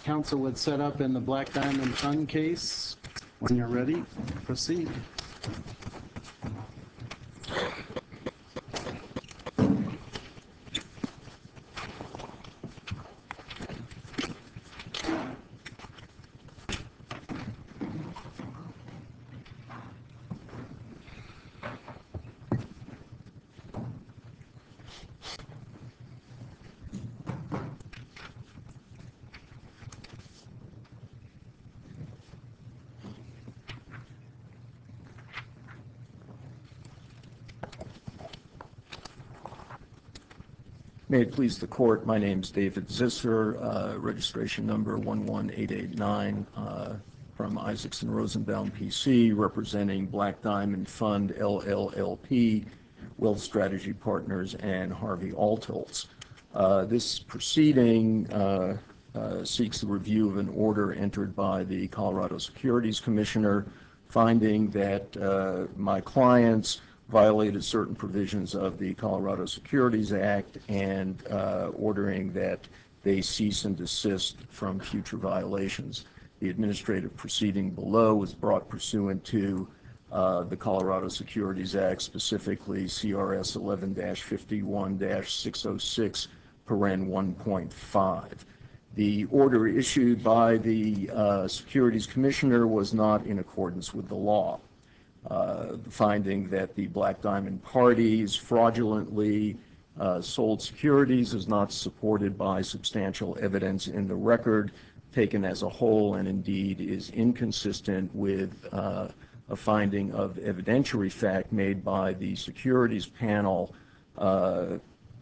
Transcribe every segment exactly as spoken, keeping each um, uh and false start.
council would set up in the Black Diamond Fund case. When you're ready, proceed. May it please the court, my name is David Zisser, uh, registration number one one eight eight nine uh, from Isaacson Rosenbaum P C, representing Black Diamond Fund L L L P, Wealth Strategy Partners, and Harvey Altholz. Uh, this proceeding uh, uh, seeks the review of an order entered by the Colorado Securities Commissioner finding that uh, my clients violated certain provisions of the Colorado Securities Act and uh, ordering that they cease and desist from future violations. The administrative proceeding below was brought pursuant to uh, the Colorado Securities Act, specifically C R S eleven dash fifty-one dash six oh six, paren one point five. The order issued by the uh, Securities Commissioner was not in accordance with the law. Uh, the finding that the Black Diamond parties fraudulently uh, sold securities is not supported by substantial evidence in the record taken as a whole, and indeed is inconsistent with uh, a finding of evidentiary fact made by the securities panel, uh,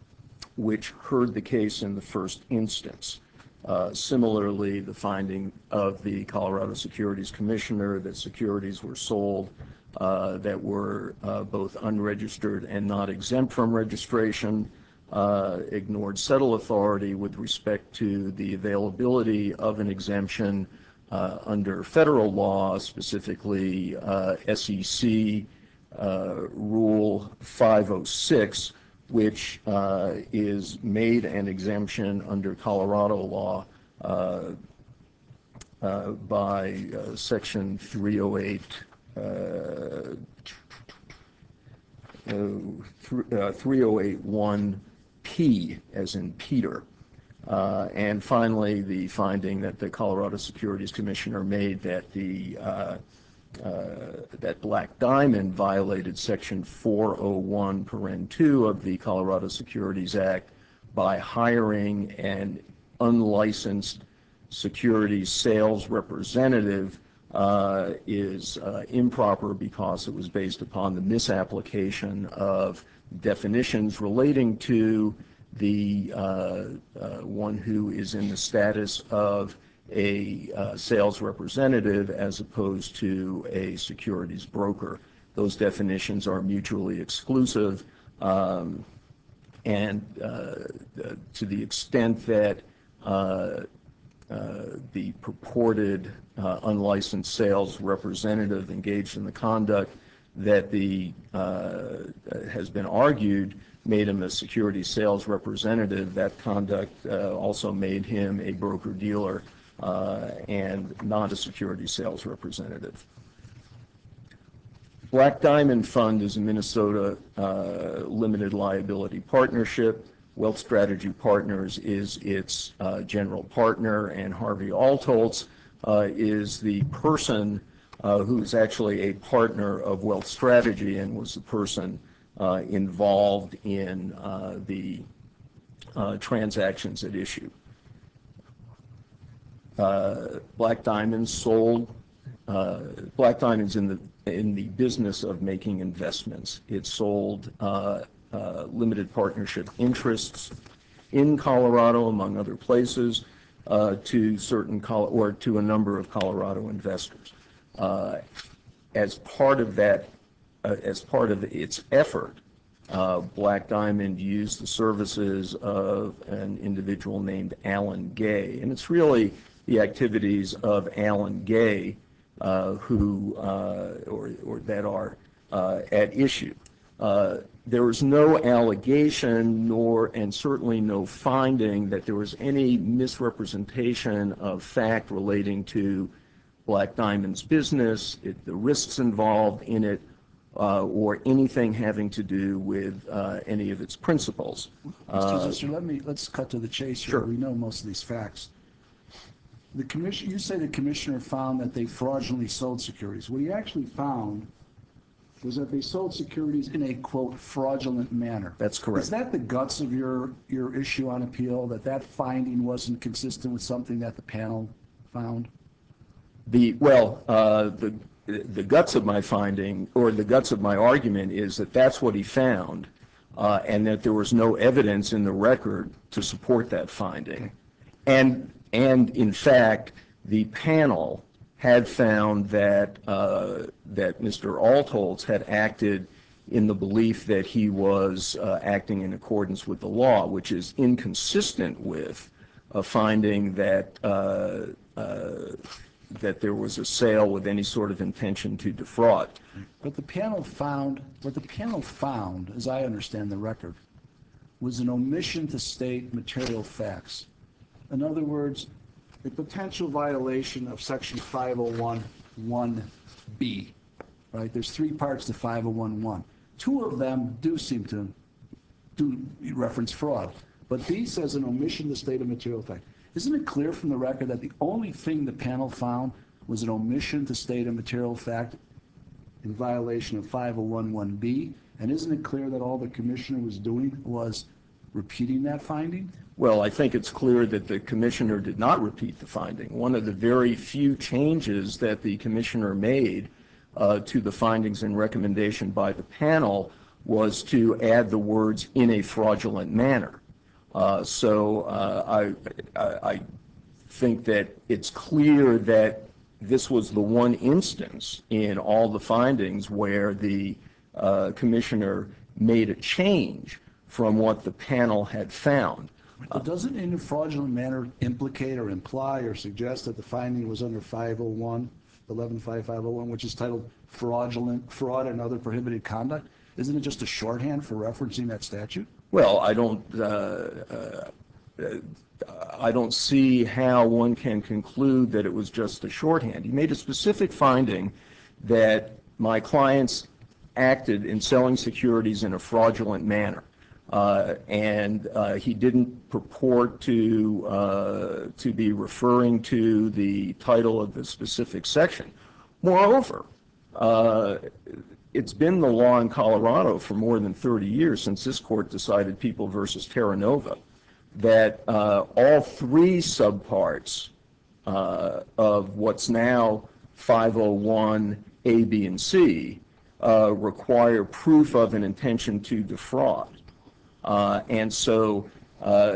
which heard the case in the first instance. Uh, similarly, the finding of the Colorado Securities Commissioner that securities were sold uh, that were uh, both unregistered and not exempt from registration uh, ignored settle authority with respect to the availability of an exemption uh, under federal law, specifically uh, S E C uh, Rule five oh six, which uh, is made an exemption under Colorado law uh, uh, by uh, Section three oh eight, uh, uh, three oh eight one P, as in Peter. Uh, and finally, the finding that the Colorado Securities Commissioner made that the uh, Uh, that Black Diamond violated Section four oh one, paren two of the Colorado Securities Act by hiring an unlicensed securities sales representative uh, is uh, improper because it was based upon the misapplication of definitions relating to the uh, uh, one who is in the status of a uh, sales representative as opposed to a securities broker. Those definitions are mutually exclusive, um, and uh, to the extent that uh, uh, the purported uh, unlicensed sales representative engaged in the conduct that the uh, has been argued made him a securities sales representative, that conduct uh, also made him a broker-dealer Uh, and not a security sales representative. Black Diamond Fund is a Minnesota uh, limited liability partnership. Wealth Strategy Partners is its uh, general partner, and Harvey Altholz uh, is the person uh, who's actually a partner of Wealth Strategy and was the person uh, involved in uh, the uh, transactions at issue. Uh, Black Diamond sold, uh, Black Diamond's in the in the business of making investments. It sold uh, uh, limited partnership interests in Colorado, among other places, uh, to certain Col or to a number of Colorado investors. Uh, as part of that, uh, as part of its effort, uh, Black Diamond used the services of an individual named Alan Gay, and it's really the activities of Alan Gay uh, who uh, or, or that are uh, at issue. Uh, there was no allegation nor, and certainly no finding that there was any misrepresentation of fact relating to Black Diamond's business, it, the risks involved in it, uh, or anything having to do with uh, any of its principles. Mister Zisser, let me, let's cut to the chase here. Sure. We know most of these facts. The commission, you say the commissioner found that they fraudulently sold securities. What he actually found was that they sold securities in a, quote, fraudulent manner. That's correct. Is that the guts of your, your issue on appeal, that that finding wasn't consistent with something that the panel found? The, well, uh, the, the guts of my finding, or the guts of my argument, is that that's what he found, uh, and that there was no evidence in the record to support that finding. Okay. And, and in fact, the panel had found that, uh, that Mister Altholz had acted in the belief that he was uh, acting in accordance with the law, which is inconsistent with a finding that uh, uh, that there was a sale with any sort of intention to defraud. But the panel found, what the panel found, as I understand the record, was an omission to state material facts. In other words, a potential violation of section five oh one one B, right? There's three parts to five oh one one. Two of them do seem to do reference fraud, but B says an omission to state a material fact. Isn't it clear from the record that the only thing the panel found was an omission to state a material fact in violation of five oh one one B? And isn't it clear that all the commissioner was doing was repeating that finding? Well, I think it's clear that the commissioner did not repeat the finding. One of the very few changes that the commissioner made uh, to the findings and recommendation by the panel was to add the words "in a fraudulent manner." Uh, so uh, I, I, I think that it's clear that this was the one instance in all the findings where the uh, commissioner made a change from what the panel had found. But doesn't in a fraudulent manner implicate or imply or suggest that the finding was under five oh one, eleven five five oh one, which is titled fraudulent, fraud and other prohibited conduct? Isn't it just a shorthand for referencing that statute? Well, I don't, uh, uh, I don't see how one can conclude that it was just a shorthand. He made a specific finding that my clients acted in selling securities in a fraudulent manner. Uh, and uh, he didn't purport to uh, to be referring to the title of the specific section. Moreover, uh, it's been the law in Colorado for more than thirty years since this court decided People versus Terra Nova that uh, all three subparts uh, of what's now five oh one A, B, and C uh, require proof of an intention to defraud. Uh, and so, uh,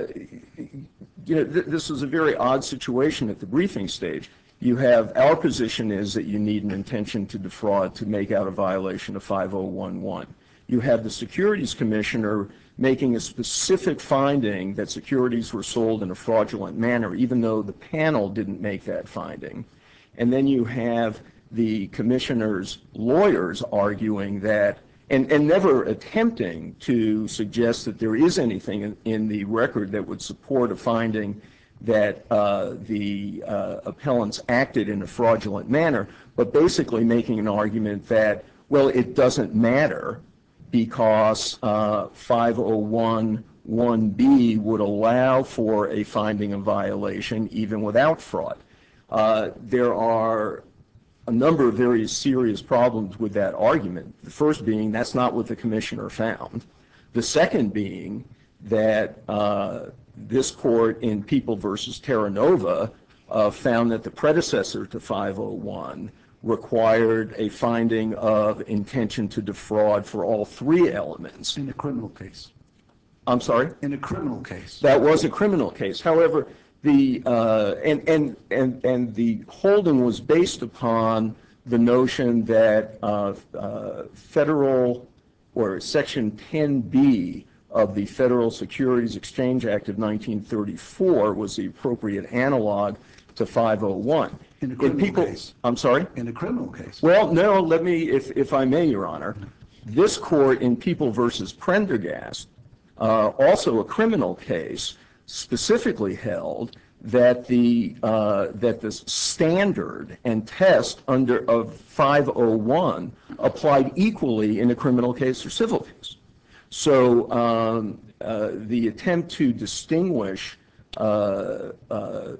you know, th this is a very odd situation at the briefing stage. You have, our position is that you need an intention to defraud to make out a violation of five oh one one. You have the Securities Commissioner making a specific finding that securities were sold in a fraudulent manner, even though the panel didn't make that finding. And then you have the Commissioner's lawyers arguing that And, and never attempting to suggest that there is anything in, in the record that would support a finding that uh, the uh, appellants acted in a fraudulent manner, but basically making an argument that, well, it doesn't matter because uh, five oh one one B would allow for a finding of violation even without fraud. Uh, there are a number of very serious problems with that argument. The first being that's not what the commissioner found. The second being that uh, this court in People versus Terra Nova uh, found that the predecessor to five oh one required a finding of intention to defraud for all three elements. In a criminal case. I'm sorry? In a criminal case. That was a criminal case. However, the uh, and and and and the holding was based upon the notion that uh, uh, federal or Section ten B of the Federal Securities Exchange Act of nineteen thirty-four was the appropriate analog to five oh one. In a criminal people, case. I'm sorry? In a criminal case. Well, no. Let me, if if I may, Your Honor. This court in People versus Prendergast, uh, also a criminal case, specifically held that the uh, that the standard and test under of five oh one applied equally in a criminal case or civil case. So um, uh, the attempt to distinguish uh, uh,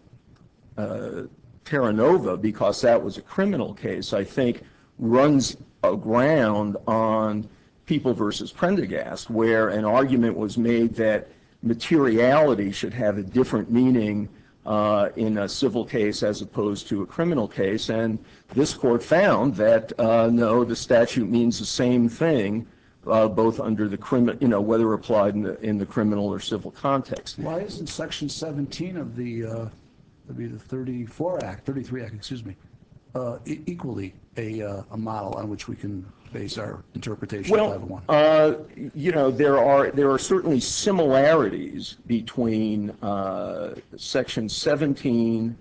uh, Terra Nova, because that was a criminal case, I think runs aground on People versus Prendergast, where an argument was made that materiality should have a different meaning uh, in a civil case as opposed to a criminal case, and this court found that uh, no, the statute means the same thing, uh, both under the criminal, you know, whether applied in the, in the criminal or civil context. Why isn't Section seventeen of the, uh, that'd be the thirty-four Act, thirty-three Act, excuse me, uh, e- equally a, uh, a model on which we can base our interpretation of five oh one? Well, uh, you know, there are there are certainly similarities between uh, Section seventeen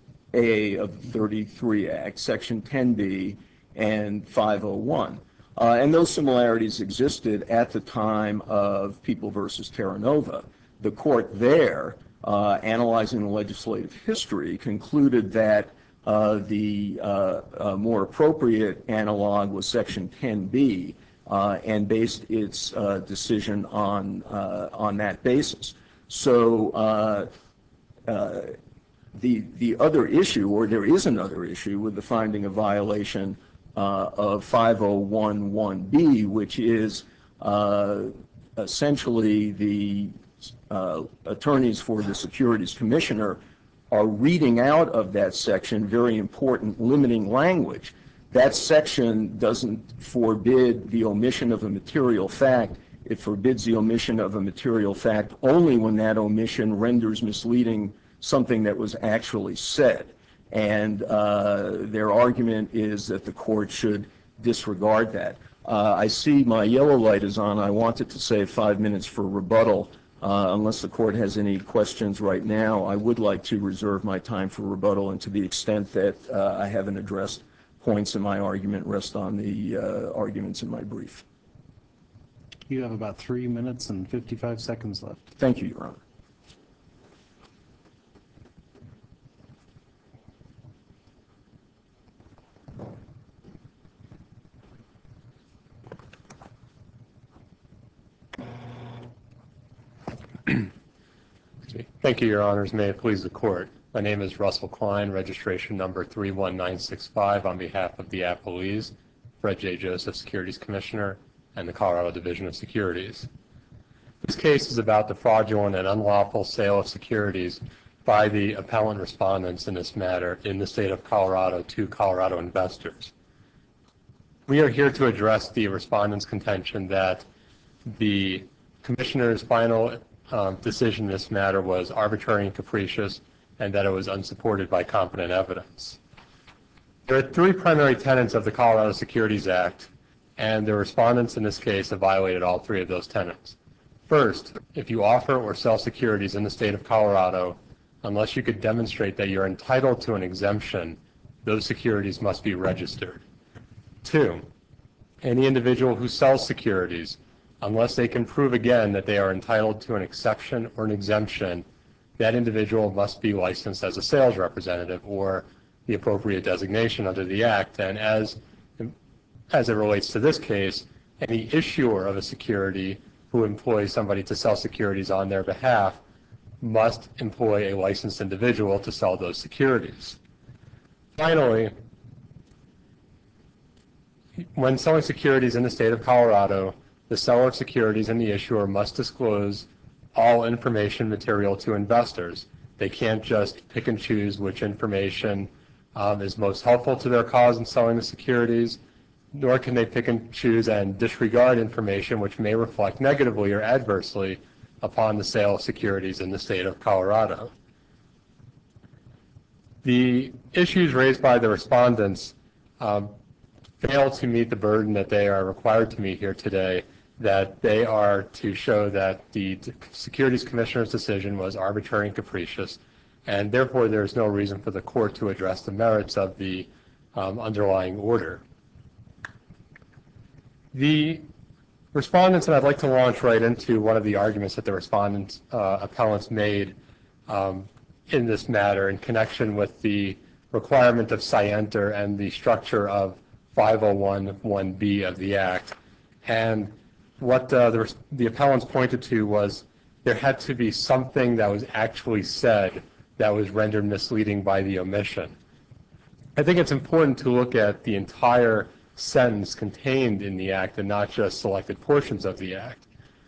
A of the thirty-three Act, Section ten B, and five oh one. Uh, and those similarities existed at the time of People versus Terra Nova. The court there, uh, analyzing the legislative history, concluded that uh, the uh, uh, more appropriate analog was Section ten B, uh, and based its uh, decision on uh, on that basis. So uh, uh, the the other issue, or there is another issue with the finding of violation uh, of five oh one one B, which is uh, essentially the uh, attorneys for the Securities Commissioner are reading out of that section very important limiting language. That section doesn't forbid the omission of a material fact. It forbids the omission of a material fact only when that omission renders misleading something that was actually said. And uh, their argument is that the court should disregard that. Uh, I see my yellow light is on. I wanted to save five minutes for rebuttal. Uh, unless the court has any questions right now, I would like to reserve my time for rebuttal, and to the extent that uh, I haven't addressed points in my argument, rest on the uh, arguments in my brief. You have about three minutes and fifty-five seconds left. Thank you, Your Honor. Thank you, Your Honors. May it please the Court. My name is Russell Klein, registration number three one nine six five, on behalf of the appellees, Fred J. Joseph, Securities Commissioner, and the Colorado Division of Securities. This case is about the fraudulent and unlawful sale of securities by the appellant respondents in this matter in the state of Colorado to Colorado investors. We are here to address the respondents' contention that the Commissioner's final um, decision in this matter was arbitrary and capricious, and that it was unsupported by competent evidence. There are three primary tenets of the Colorado Securities Act, and the respondents in this case have violated all three of those tenets. First, if you offer or sell securities in the state of Colorado, unless you could demonstrate that you're entitled to an exemption, those securities must be registered. Two, any individual who sells securities, unless they can prove again that they are entitled to an exception or an exemption, that individual must be licensed as a sales representative or the appropriate designation under the Act. And as, as it relates to this case, any issuer of a security who employs somebody to sell securities on their behalf must employ a licensed individual to sell those securities. Finally, when selling securities in the state of Colorado, the seller of securities and the issuer must disclose all information material to investors. They can't just pick and choose which information um, is most helpful to their cause in selling the securities, nor can they pick and choose and disregard information which may reflect negatively or adversely upon the sale of securities in the state of Colorado. The issues raised by the respondents um, fail to meet the burden that they are required to meet here today, that they are to show that the Securities Commissioner's decision was arbitrary and capricious, and therefore there is no reason for the court to address the merits of the um, underlying order. The respondents, and I'd like to launch right into one of the arguments that the respondents, uh, appellants made um, in this matter in connection with the requirement of scienter and the structure of five oh one one B of the Act. And what uh, the, the appellants pointed to was there had to be something that was actually said that was rendered misleading by the omission. I think it's important to look at the entire sentence contained in the Act and not just selected portions of the Act.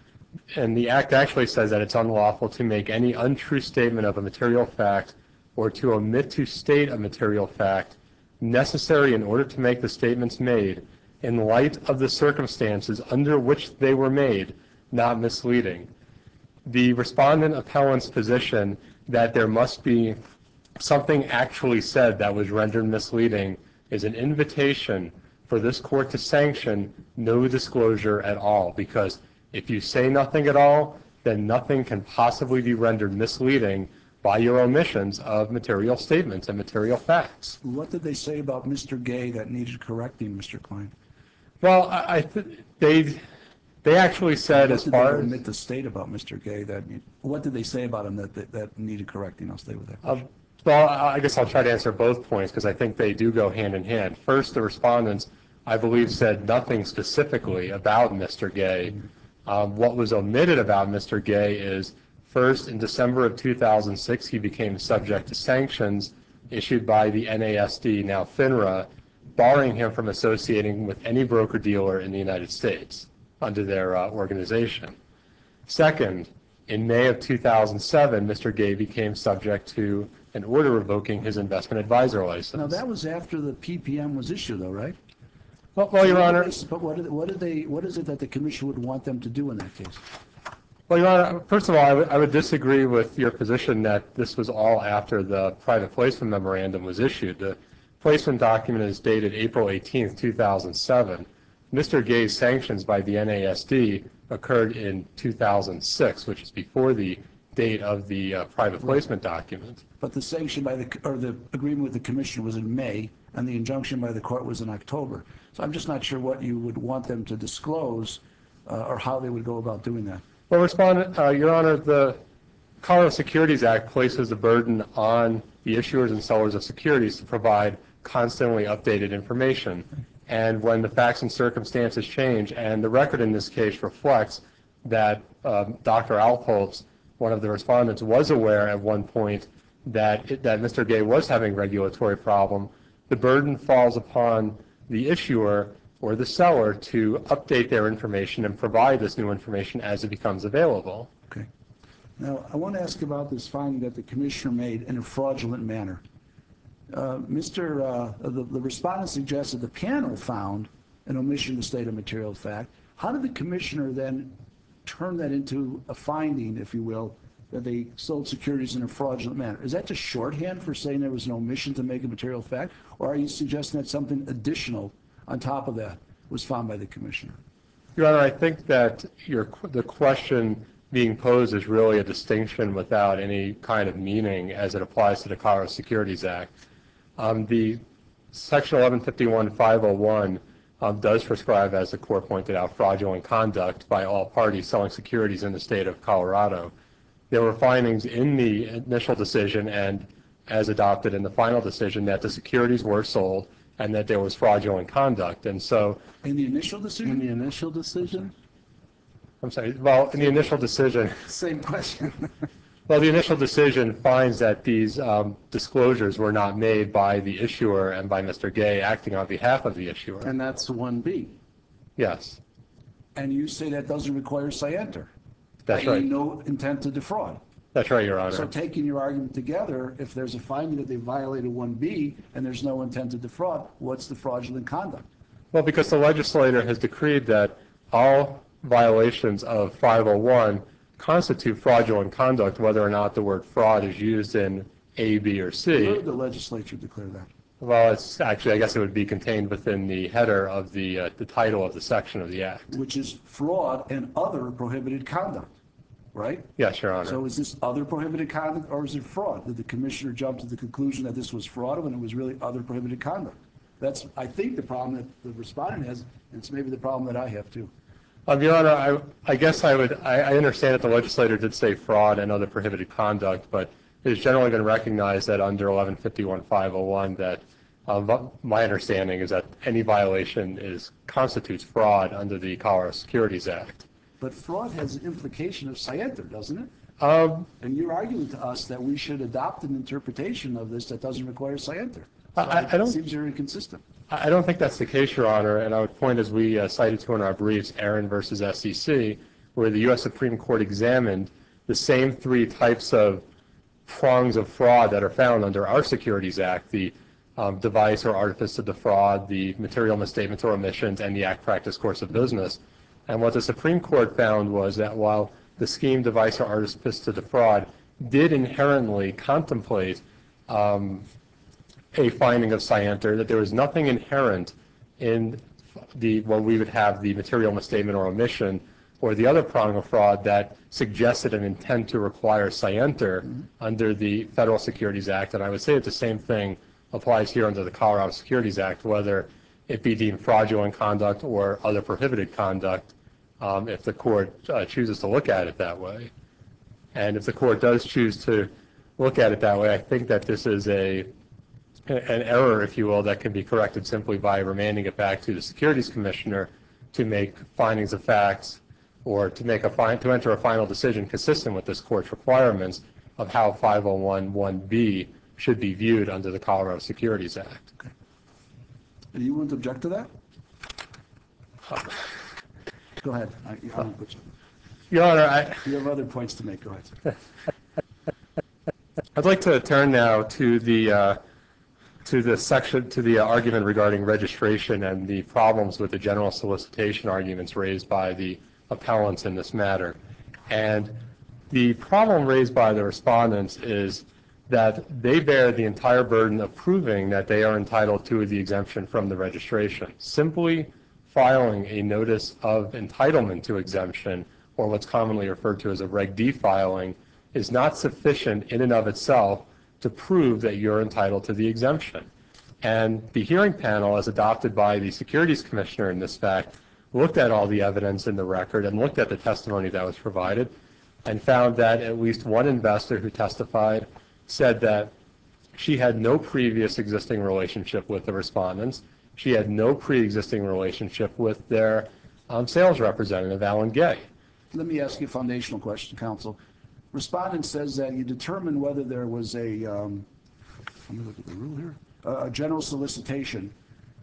And the Act actually says that it's unlawful to make any untrue statement of a material fact or to omit to state a material fact necessary in order to make the statements made in light of the circumstances under which they were made, not misleading. The respondent appellant's position that there must be something actually said that was rendered misleading is an invitation for this court to sanction no disclosure at all, because if you say nothing at all, then nothing can possibly be rendered misleading by your omissions of material statements and material facts. What did they say about Mister Gay that needed correcting, Mister Klein? Well, I, I th they they actually said What as did far they as omit to state about Mister Gay that, what did they say about him that, that, that needed correcting? I'll stay with that. Uh, well, I guess I'll try to answer both points because I think they do go hand in hand. First, the respondents, I believe, said nothing specifically about Mister Gay. Um, what was omitted about Mister Gay is, first, in December of two thousand six, he became subject to sanctions issued by the N A S D, now FINRA, barring him from associating with any broker-dealer in the United States under their uh, organization. Second, in May of two thousand seven, Mister Gay became subject to an order revoking his investment advisor license. Now, that was after the P P M was issued, though, right? Well, well Your What Honor, did they- But what did, what did they, what is it that the commission would want them to do in that case? well, Your Honor, first of all, I would, I would disagree with your position that this was all after the private placement memorandum was issued. The placement document is dated April eighteenth, two thousand seven. Mister Gay's sanctions by the N A S D occurred in two thousand six, which is before the date of the uh, private placement document. But the sanction by the, or the agreement with the commission was in May, and the injunction by the court was in October. So I'm just not sure what you would want them to disclose, uh, or how they would go about doing that. Well, Respondent, uh, Your Honor, the Colorado Securities Act places the burden on the issuers and sellers of securities to provide constantly updated information. And when the facts and circumstances change, and the record in this case reflects that um, Doctor Alpoltz, one of the respondents, was aware at one point that, it, that Mister Gay was having a regulatory problem, the burden falls upon the issuer or the seller to update their information and provide this new information as it becomes available. Okay. Now, I want to ask about this finding that the commissioner made in a fraudulent manner. Uh, Mister Uh, the, the respondent suggested the panel found an omission to state a material fact. How did the commissioner then turn that into a finding, if you will, that they sold securities in a fraudulent manner? Is that just shorthand for saying there was an omission to make a material fact, or are you suggesting that something additional on top of that was found by the commissioner? Your Honor, I think that your, the question being posed is really a distinction without any kind of meaning as it applies to the Colorado Securities Act. Um, the Section eleven fifty-one dash five oh one um, does prescribe, as the court pointed out, fraudulent conduct by all parties selling securities in the state of Colorado. There were findings in the initial decision and as adopted in the final decision that the securities were sold and that there was fraudulent conduct. And so, In the initial In decision? the initial decision? I'm sorry, well, in the initial decision, Same question. well, the initial decision finds that these um, disclosures were not made by the issuer and by Mister Gay acting on behalf of the issuer. And that's one B. Yes, And you say that doesn't require scienter? that's that is right. no intent to defraud. That's right, Your Honor. So taking your argument together, if there's a finding that they violated one B and there's no intent to defraud, what's the fraudulent conduct? Well, because the legislator has decreed that all violations of five oh one constitute fraudulent conduct, whether or not the word fraud is used in A, B, or Where C. did the legislature declare that? Well, it's actually, I guess it would be contained within the header of the, uh, the title of the section of the Act. Which is fraud and other prohibited conduct, right? Yes, Your Honor. So is this other prohibited conduct or is it fraud? Did the commissioner jump to the conclusion that this was fraud when it was really other prohibited conduct? That's, I think, the problem that the respondent has, and it's maybe the problem that I have too. Um, Your Honor, I, I guess I would, I, I understand that the legislator did say fraud and other prohibited conduct, but it has generally been recognized that under eleven fifty-one five oh one that um, my understanding is that any violation is constitutes fraud under the Colorado Securities Act. But fraud has an implication of scienter, doesn't it? Um, And you're arguing to us that we should adopt an interpretation of this that doesn't require scienter. So I- I don't- It seems you're inconsistent. I don't think that's the case, Your Honor, and I would point, as we uh, cited to in our briefs, Aaron versus S E C, where the U S Supreme Court examined the same three types of prongs of fraud that are found under our Securities Act, the um, device or artifice to defraud, the material misstatements or omissions, and the act, practice, course of business. And what the Supreme Court found was that while the scheme, device, or artifice to defraud did inherently contemplate um, a finding of scienter, that there was nothing inherent in the what we would have the material misstatement or omission or the other prong of fraud that suggested an intent to require scienter mm-hmm. under the Federal Securities Act. And I would say that the same thing applies here under the Colorado Securities Act, whether it be deemed fraudulent conduct or other prohibited conduct, um, if the court uh, chooses to look at it that way. And if the court does choose to look at it that way, I think that this is a an error, if you will, that can be corrected simply by remanding it back to the Securities Commissioner to make findings of facts or to make a fine, to enter a final decision consistent with this court's requirements of how five oh one one B should be viewed under the Colorado Securities Act. Okay. And you wouldn't object to that? Uh, Go ahead. I, I won't put you. Your Honor, I, you have other points to make. Go ahead. I'd like to turn now to the uh, to the section to the uh, argument regarding registration and the problems with the general solicitation arguments raised by the appellants in this matter. And the problem raised by the respondents is that they bear the entire burden of proving that they are entitled to the exemption from the registration. Simply filing a notice of entitlement to exemption, or what's commonly referred to as a Reg D filing, is not sufficient in and of itself to prove that you're entitled to the exemption. And the hearing panel, as adopted by the Securities Commissioner in this fact, looked at all the evidence in the record and looked at the testimony that was provided and found that at least one investor who testified said that she had no previous existing relationship with the respondents. She had no pre-existing relationship with their um, sales representative, Alan Gay. Let me ask you a foundational question, counsel. Respondent says that you determined whether there was a, um, let me look at the rule here, uh, a general solicitation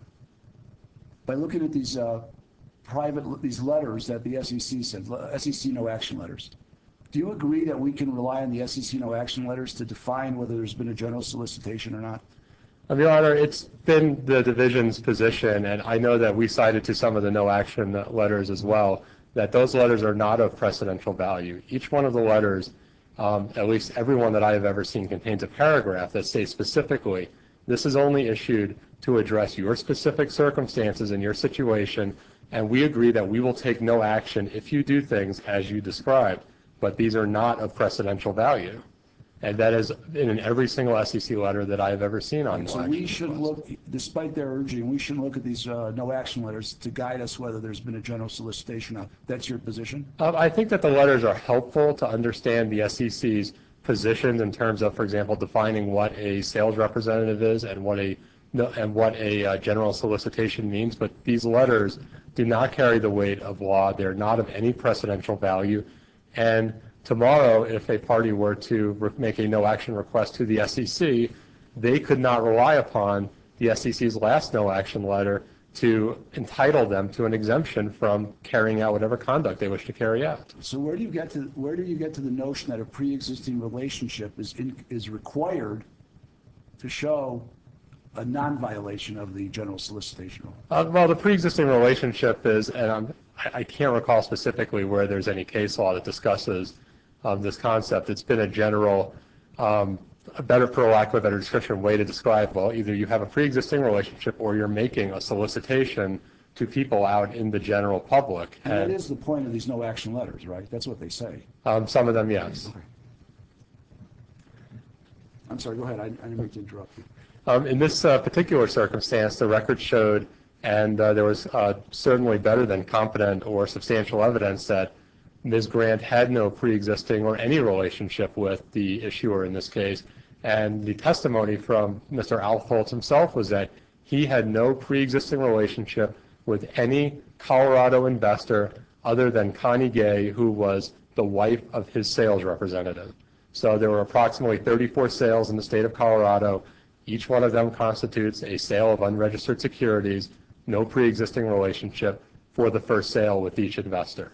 by looking at these uh, private, these letters that the S E C said, S E C no action letters. Do you agree that we can rely on the S E C no action letters to define whether there's been a general solicitation or not? Um, Your Honor, it's been the division's position, and I know that we cited to some of the no action letters as well, that those letters are not of precedential value. Each one of the letters, um, at least every one that I have ever seen, contains a paragraph that states specifically, this is only issued to address your specific circumstances and your situation, and we agree that we will take no action if you do things as you described, but these are not of precedential value. And that is in every single S E C letter that I have ever seen on no So action we should request. look, despite their urging, we shouldn't look at these uh, no action letters to guide us whether there's been a general solicitation. Now, that's your position? Um, I think that the letters are helpful to understand the S E C's positions in terms of, for example, defining what a sales representative is and what a and what a uh, general solicitation means. But these letters do not carry the weight of law. They're not of any precedential value. And tomorrow, if a party were to make a no-action request to the S E C, they could not rely upon the S E C's last no-action letter to entitle them to an exemption from carrying out whatever conduct they wish to carry out. So where do you get to where do you get to the notion that a pre-existing relationship is in, is required to show a non-violation of the general solicitation rule? Uh, well, the pre-existing relationship is, and I'm, I can't recall specifically where there's any case law that discusses um, this concept. It's been a general, um, a better, for lack of a better description, way to describe, well, either you have a pre-existing relationship or you're making a solicitation to people out in the general public. And, and that is the point of these no-action letters, right? That's what they say. Um, some of them, yes. Okay. I'm sorry, go ahead. I, I didn't mean to interrupt you. Um, in this uh, particular circumstance, the record showed, and uh, there was uh, certainly better than competent or substantial evidence that Miz Grant had no pre-existing or any relationship with the issuer in this case. And the testimony from Mister Altholtz himself was that he had no pre-existing relationship with any Colorado investor other than Connie Gay, who was the wife of his sales representative. So there were approximately thirty-four sales in the state of Colorado. Each one of them constitutes a sale of unregistered securities, no pre-existing relationship for the first sale with each investor.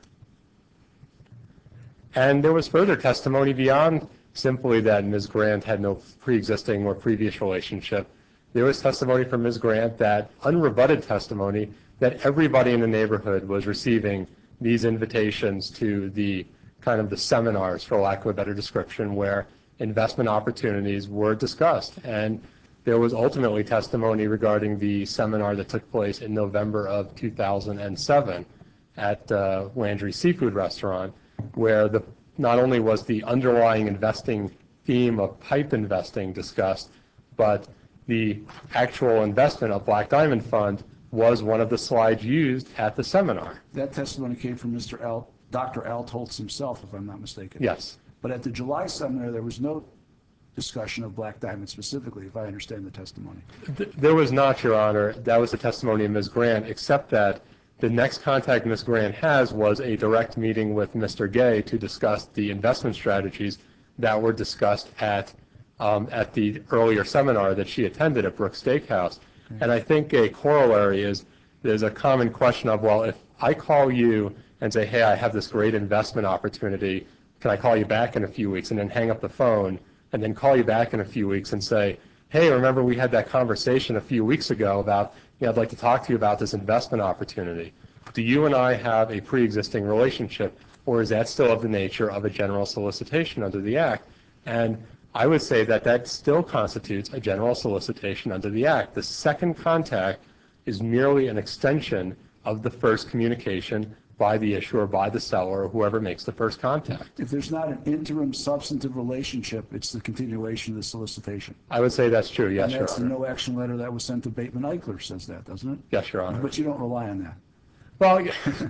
And there was further testimony beyond simply that Miz Grant had no pre-existing or previous relationship. There was testimony from Miz Grant, that unrebutted testimony, that everybody in the neighborhood was receiving these invitations to the kind of the seminars, for lack of a better description, where investment opportunities were discussed. And there was ultimately testimony regarding the seminar that took place in November of two thousand seven at uh, Landry Seafood Restaurant, where the not only was the underlying investing theme of pipe investing discussed, but the actual investment of Black Diamond Fund was one of the slides used at the seminar. That testimony came from Mister Al, Doctor Altholtz himself, if I'm not mistaken. Yes. But at the July seminar, there was no discussion of Black Diamond specifically, if I understand the testimony. There was not, Your Honor. That was the testimony of Miz Grant, except that the next contact Miz Grant has was a direct meeting with Mister Gay to discuss the investment strategies that were discussed at um, at the earlier seminar that she attended at Brooks Steakhouse. Okay. And I think a corollary is there's a common question of, well, if I call you and say, hey, I have this great investment opportunity, can I call you back in a few weeks, and then hang up the phone, and then call you back in a few weeks and say, hey, remember we had that conversation a few weeks ago about, you know, I'd like to talk to you about this investment opportunity. Do you and I have a pre-existing relationship, or is that still of the nature of a general solicitation under the Act? And I would say that that still constitutes a general solicitation under the Act. The second contact is merely an extension of the first communication by the issuer, by the seller, or whoever makes the first contact. If there's not an interim substantive relationship, it's the continuation of the solicitation. I would say that's true, yes, and Your that's Honor. the no action letter that was sent to Bateman Eichler says that, doesn't it? Yes, Your Honor. But you don't rely on that. Well,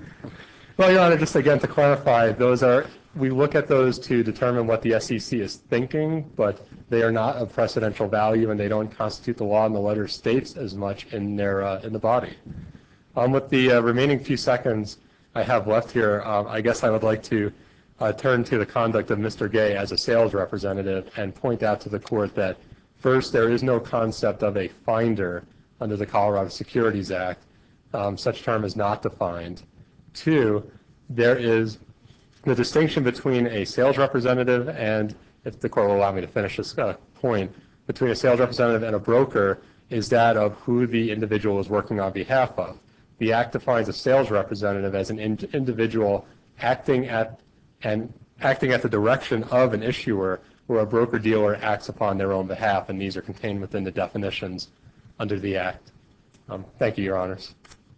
well, Your Honor, just again to clarify, those are, we look at those to determine what the S E C is thinking, but they are not of precedential value, and they don't constitute the law, and the letter states as much in their uh, in the body. Um, with the uh, remaining few seconds I have left here, um, I guess I would like to uh, turn to the conduct of Mister Gay as a sales representative and point out to the court that, first, there is no concept of a finder under the Colorado Securities Act. Um, such term is not defined. Two, there is the distinction between a sales representative and, if the court will allow me to finish this uh, point, between a sales representative and a broker is that of who the individual is working on behalf of. The Act defines a sales representative as an in individual acting at and acting at the direction of an issuer, where a broker-dealer acts upon their own behalf, and these are contained within the definitions under the Act. Um, thank you, Your Honors.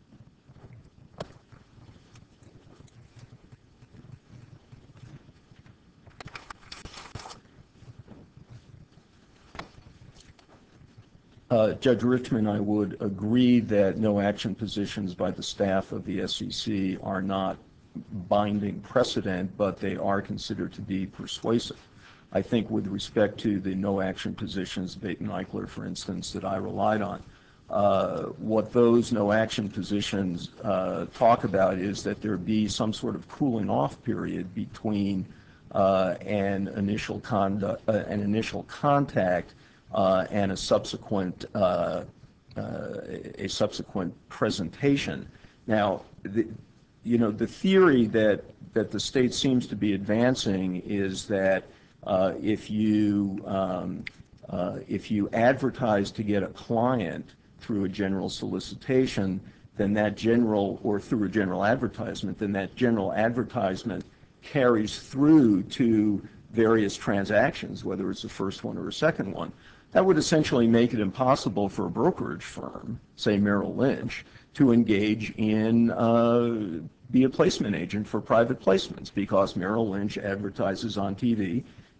Uh, Judge Richman, I would agree that no action positions by the staff of the S E C are not binding precedent, but they are considered to be persuasive. I think with respect to the no action positions, Bateman Eichler, for instance, that I relied on, uh, what those no action positions uh, talk about is that there be some sort of cooling off period between uh, an initial conduct, uh, an initial contact Uh, and a subsequent uh, uh, a subsequent presentation. Now, the, you know, the theory that that the state seems to be advancing is that uh, if you um, uh, if you advertise to get a client through a general solicitation, then that general, or through a general advertisement, then that general advertisement carries through to various transactions, whether it's the first one or a second one. That would essentially make it impossible for a brokerage firm, say Merrill Lynch, to engage in, uh, be a placement agent for private placements, because Merrill Lynch advertises on T V,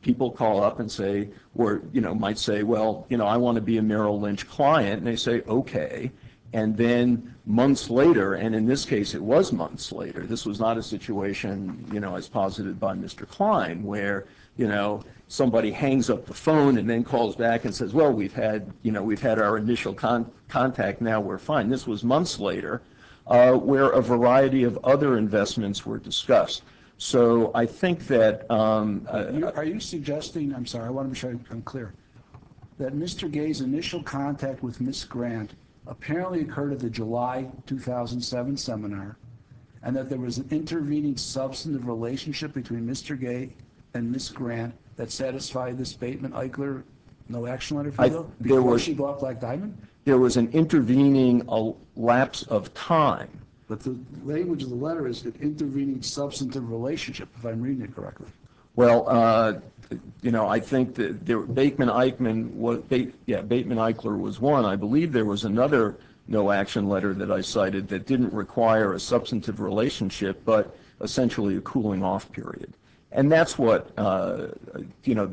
people call up and say, or, you know, might say, well, you know, I want to be a Merrill Lynch client, and they say, okay. And then months later, and in this case it was months later, this was not a situation, you know, as posited by Mister Klein, where, you know, somebody hangs up the phone and then calls back and says, well, we've had, you know, we've had our initial con contact, now we're fine. This was months later, uh, where a variety of other investments were discussed. So I think that... Um, are, you, are you suggesting, I'm sorry, I want to be sure I'm clear, that Mister Gay's initial contact with Miz Grant apparently occurred at the July two thousand seven seminar, and that there was an intervening substantive relationship between Mister Gay and Miz Grant that satisfied this Bateman-Eichler no action letter for you before was, she bought Black Diamond? There was an intervening uh, lapse of time. But the language of the letter is an intervening substantive relationship, if I'm reading it correctly. Well, uh, you know, I think that there, Bateman-Eichmann was, yeah, Bateman-Eichler was one. I believe there was another no action letter that I cited that didn't require a substantive relationship, but essentially a cooling off period. And that's what, uh, you know,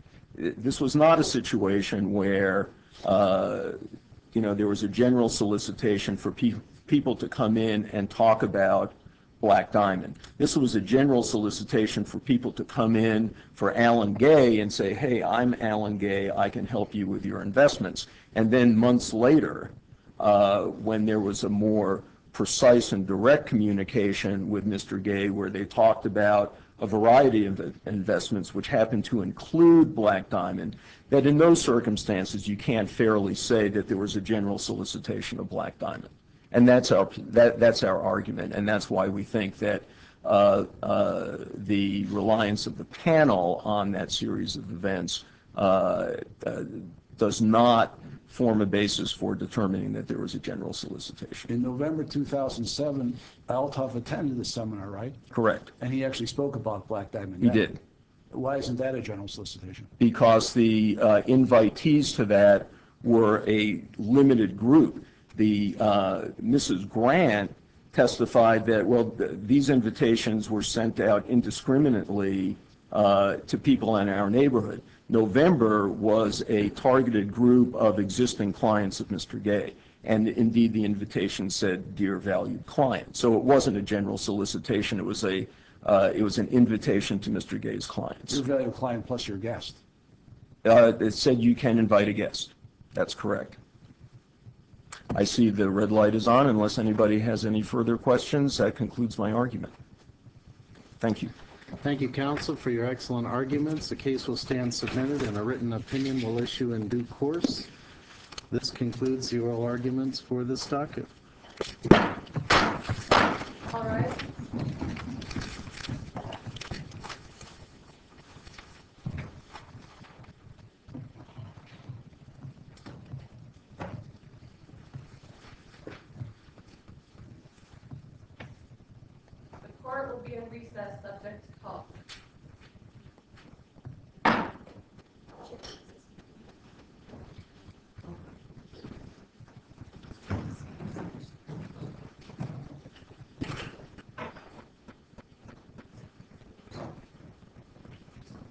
this was not a situation where, uh, you know, there was a general solicitation for pe people to come in and talk about Black Diamond. This was a general solicitation for people to come in for Alan Gay and say, hey, I'm Alan Gay, I can help you with your investments. And then months later, uh, when there was a more precise and direct communication with Mister Gay where they talked about a variety of investments which happened to include Black Diamond, that in those circumstances you can't fairly say that there was a general solicitation of Black Diamond. And that's our, that, that's our argument, and that's why we think that uh, uh, the reliance of the panel on that series of events uh, uh, does not form a basis for determining that there was a general solicitation. In November two thousand seven, Althoff attended the seminar, right? Correct. And he actually spoke about Black Diamond. He did. Why isn't that a general solicitation? Because the uh, invitees to that were a limited group. The uh, Missus Grant testified that, well, th these invitations were sent out indiscriminately uh, to people in our neighborhood. November was a targeted group of existing clients of Mister Gay, and indeed the invitation said, dear valued client. So it wasn't a general solicitation, it was a uh, it was an invitation to Mister Gay's clients. Your valued client plus your guest. Uh, it said you can invite a guest. That's correct. I see the red light is on. Unless anybody has any further questions, that concludes my argument. Thank you. Thank you, counsel, for your excellent arguments. The case will stand submitted and a written opinion will issue in due course. This concludes the oral arguments for this docket. All right. The court will be in recess subject to call.